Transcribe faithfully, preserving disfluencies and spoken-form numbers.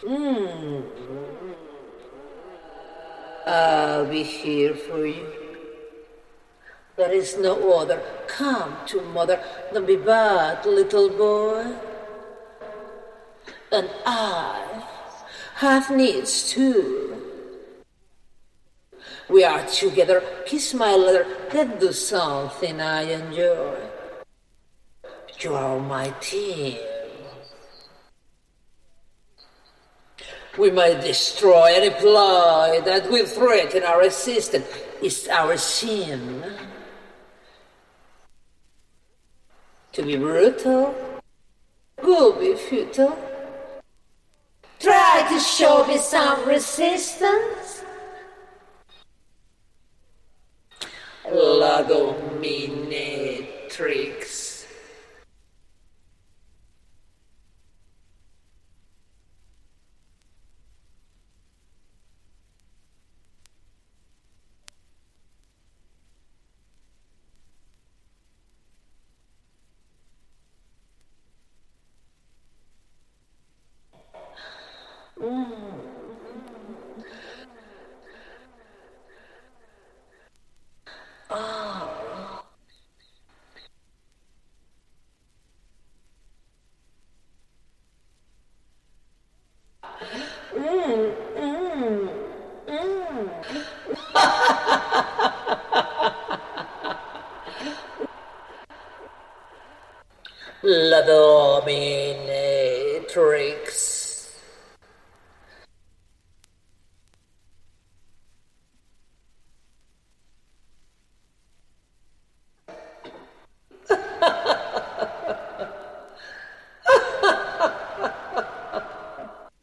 Mm. I'll be here for you. There is no other. Come to mother. Don't be bad, little boy. And I have needs too. We are together. Kiss my letter. Let's do something I enjoy. You are my team. We might destroy any ploy that will threaten our existence. It's our sin. To be brutal will be futile. Try to show me some resistance. La dominatrix. Mm. Ah. Mm, mm, mm. La dominatrix.